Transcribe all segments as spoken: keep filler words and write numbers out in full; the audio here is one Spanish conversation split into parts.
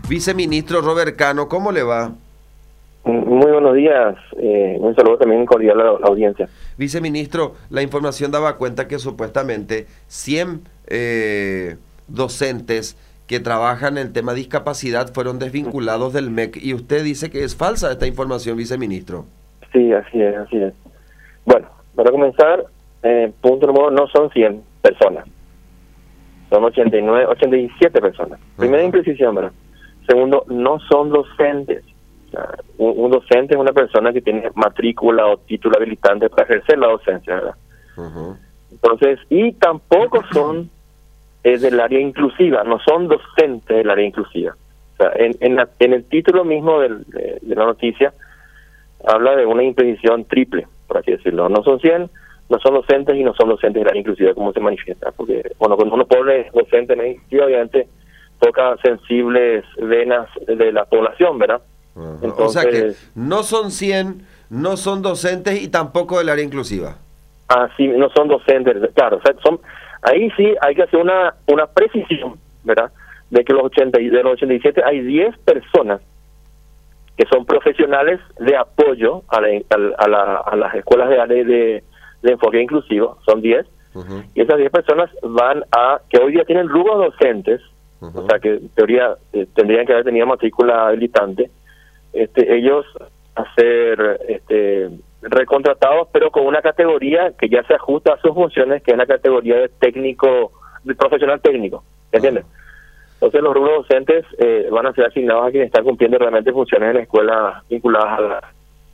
Viceministro Robert Cano, ¿cómo le va? Muy buenos días, eh, un saludo también cordial a la, la audiencia. Viceministro, la información daba cuenta que supuestamente cien eh, docentes que trabajan en el tema discapacidad fueron desvinculados del M E C y usted dice que es falsa esta información, viceministro. Sí, así es, así es. Bueno, para comenzar, eh, punto número uno, no son cien personas, son ochenta y nueve, ochenta y siete personas. Primera imprecisión, ¿verdad? Segundo, no son docentes. Un, un docente es una persona que tiene matrícula o título habilitante para ejercer la docencia, ¿verdad? Uh-huh. Entonces, y tampoco son eh, del área inclusiva, no son docentes del área inclusiva. O sea, en, en, la, en el título mismo del, de, de la noticia habla de una imprecisión triple, por así decirlo. No son cien, no son docentes y no son docentes del área inclusiva, como se manifiesta. Porque, bueno, cuando uno pone docente en inclusiva, obviamente toca sensibles venas de la población, ¿verdad? Uh-huh. Entonces, o sea que no son cien, no son docentes y tampoco del área inclusiva. Ah, sí, no son docentes, claro. O sea, son, ahí sí hay que hacer una una precisión, ¿verdad? De que los ochenta, de los ochenta y siete hay diez personas que son profesionales de apoyo a, la, a, la, a las escuelas de, de, de enfoque inclusivo, son diez, uh-huh. Y esas diez personas van a, que hoy día tienen rubros docentes, uh-huh. O sea que en teoría eh, tendrían que haber tenido matrícula habilitante. Este, ellos a ser este, recontratados, pero con una categoría que ya se ajusta a sus funciones, que es la categoría de técnico, de profesional técnico, ¿entiendes? Uh-huh. Entonces los rubros docentes eh, van a ser asignados a quienes están cumpliendo realmente funciones en la escuela vinculadas a la...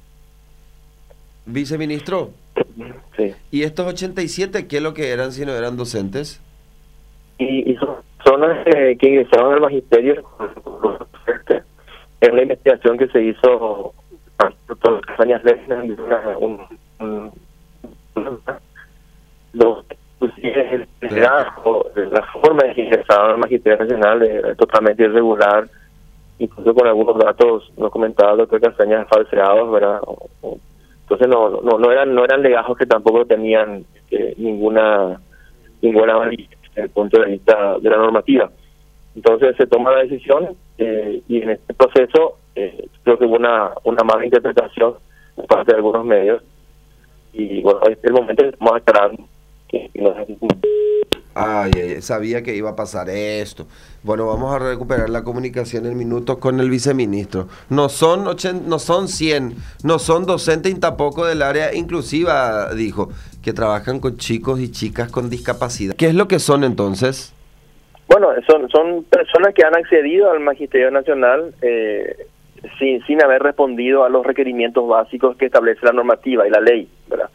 Viceministro, sí. ¿Y estos ochenta y siete qué es lo que eran si no eran docentes? Y, y son personas eh, que ingresaron al magisterio en la investigación que se hizo por Castañas Lechner, un, un, un, los el liderazgo, la forma de que ingresaron al magisterio nacional es totalmente irregular, incluso con algunos datos no comentados el doctor Castañas falseados, ¿verdad? O, o, entonces no no no eran no eran legajos que tampoco tenían eh, ninguna ninguna validez desde el punto de vista de la normativa. Entonces se toma la decisión eh, y en este proceso eh, creo que hubo una una mala interpretación por parte de algunos medios y bueno, en este momento vamos a esperar que, que nos... Ay, ay, sabía que iba a pasar esto. Bueno, vamos a recuperar la comunicación en minutos con el viceministro. No son ochenta, no son cien, no son docentes y tampoco del área inclusiva, dijo, que trabajan con chicos y chicas con discapacidad. ¿Qué es lo que son entonces? Bueno, son son personas que han accedido al Magisterio Nacional eh, sin sin haber respondido a los requerimientos básicos que establece la normativa y la ley, ¿verdad?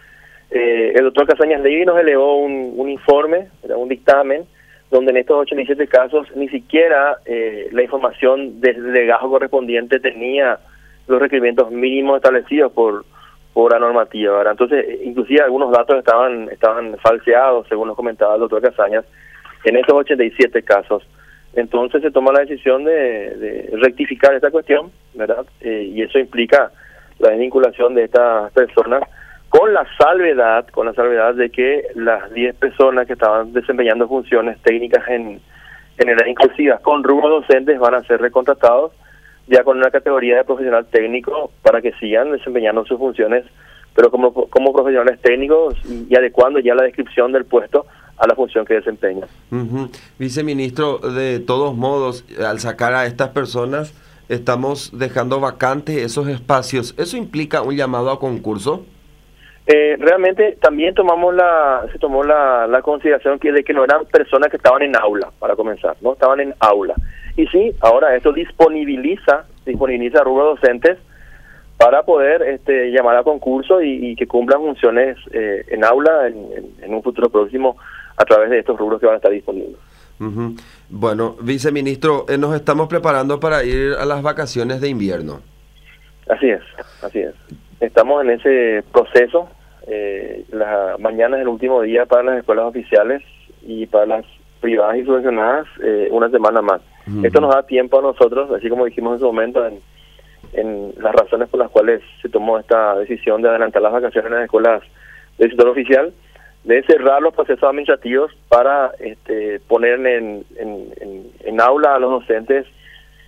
Eh, el doctor Castañas Levy nos elevó un, un informe, ¿verdad? Un dictamen, donde en estos ochenta y siete casos ni siquiera eh, la información del legajo correspondiente tenía los requerimientos mínimos establecidos por por la normativa, ¿verdad? Entonces, inclusive algunos datos estaban estaban falseados, según nos comentaba el doctor Castañas, en estos ochenta y siete casos. Entonces se toma la decisión de, de rectificar esta cuestión, ¿verdad? Eh, y eso implica la desvinculación de estas personas con la salvedad, con la salvedad de que las diez personas que estaban desempeñando funciones técnicas en, en el área inclusiva con rubros docentes van a ser recontratados ya con una categoría de profesional técnico para que sigan desempeñando sus funciones, pero como, como profesionales técnicos y, y adecuando ya la descripción del puesto a la función que desempeña. Uh-huh. Viceministro, de todos modos, al sacar a estas personas, estamos dejando vacantes esos espacios. ¿Eso implica un llamado a concurso? Eh, realmente también tomamos la se tomó la, la consideración que de que no eran personas que estaban en aula, para comenzar, no estaban en aula. Y sí, ahora esto disponibiliza disponibiliza rubros docentes para poder este, llamar a concurso y, y que cumplan funciones eh, en aula en, en, en un futuro próximo a través de estos rubros que van a estar disponibles. Uh-huh. Bueno, viceministro, eh, nos estamos preparando para ir a las vacaciones de invierno. Así es, así es. Estamos en ese proceso. Eh, la mañana es el último día para las escuelas oficiales y para las privadas y subvencionadas eh, una semana más. Uh-huh. Esto nos da tiempo a nosotros, así como dijimos en su momento, en, en las razones por las cuales se tomó esta decisión de adelantar las vacaciones en las escuelas del sector oficial, de cerrar los procesos administrativos para este, poner en, en, en, en aula a los docentes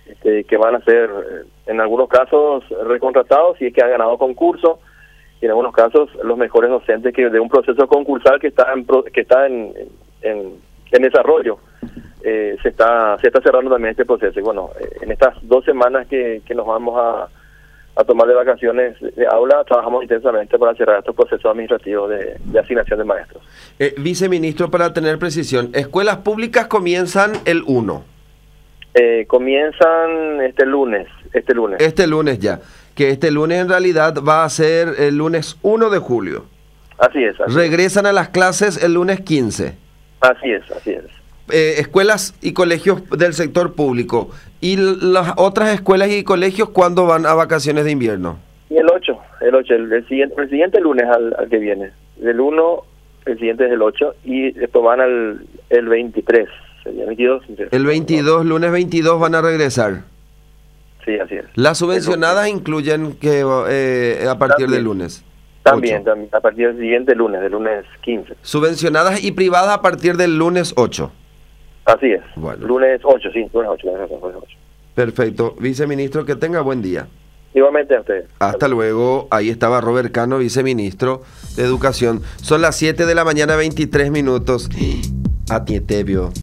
este, que van a ser, en algunos casos, recontratados si es que han ganado concurso, y en algunos casos los mejores docentes que de un proceso concursal que está en, pro- que está en, en, en desarrollo. Eh, se está se está cerrando también este proceso. Y bueno, eh, en estas dos semanas que, que nos vamos a, a tomar de vacaciones de aula, trabajamos intensamente para cerrar estos procesos administrativos de, de asignación de maestros. Eh, viceministro, para tener precisión, escuelas públicas comienzan el uno. Eh, comienzan este lunes, este lunes. Este lunes ya. Que este lunes en realidad va a ser el lunes uno de julio. Así es. Así Regresan a las clases el lunes quince. Así es, así es. Eh, escuelas y colegios del sector público. ¿Y las otras escuelas y colegios cuándo van a vacaciones de invierno? Y el ocho, el ocho, el, el siguiente, el siguiente lunes al, al que viene. Del uno, el siguiente es el ocho, y después van al el veintitrés, sería veintidós. El veintidós, lunes veintidós van a regresar. Sí, así es. Las subvencionadas incluyen que eh, a partir También. del lunes. También, ocho. también, a partir del siguiente lunes, del lunes quince. Subvencionadas y privadas a partir del lunes ocho. Así es. Bueno. Lunes ocho, sí, lunes ocho, lunes ocho. Perfecto. Viceministro, que tenga buen día. Igualmente a ustedes. Hasta luego. Ahí estaba Robert Cano, viceministro de Educación. Son las siete de la mañana, veintitrés minutos. A ti te vio.